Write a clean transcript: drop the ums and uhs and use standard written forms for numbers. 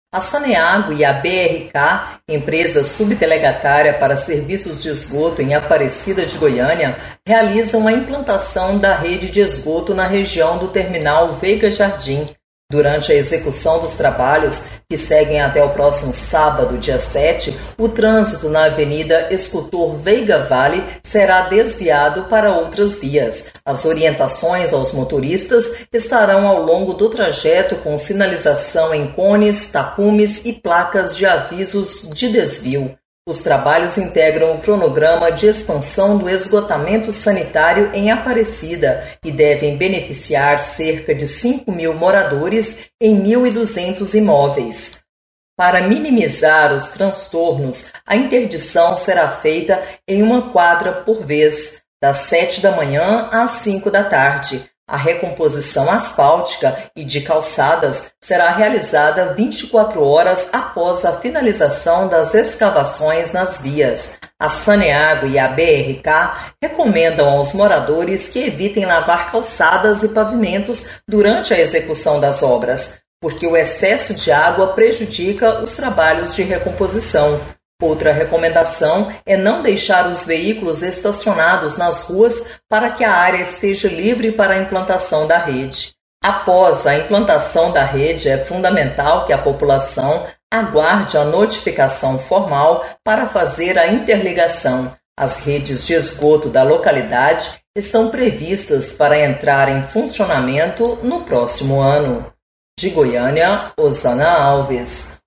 A Saneago e a BRK, empresa subdelegatária para serviços de esgoto em Aparecida de Goiânia, realizam a implantação da rede de esgoto na região do terminal Veiga Jardim. Durante a execução dos trabalhos, que seguem até o próximo sábado, dia 7, o trânsito na Avenida Escultor Veiga Vale será desviado para outras vias. As orientações aos motoristas estarão ao longo do trajeto com sinalização em cones, tapumes e placas de avisos de desvio. Os trabalhos integram o cronograma de expansão do esgotamento sanitário em Aparecida e devem beneficiar cerca de 5.000 moradores em 1.200 imóveis. Para minimizar os transtornos, a interdição será feita em uma quadra por vez, das 7 da manhã às 5 da tarde. A recomposição asfáltica e de calçadas será realizada 24 horas após a finalização das escavações nas vias. A Saneago e a BRK recomendam aos moradores que evitem lavar calçadas e pavimentos durante a execução das obras, porque o excesso de água prejudica os trabalhos de recomposição. Outra recomendação é não deixar os veículos estacionados nas ruas para que a área esteja livre para a implantação da rede. Após a implantação da rede, é fundamental que a população aguarde a notificação formal para fazer a interligação. As redes de esgoto da localidade estão previstas para entrar em funcionamento no próximo ano. De Goiânia, Osana Alves.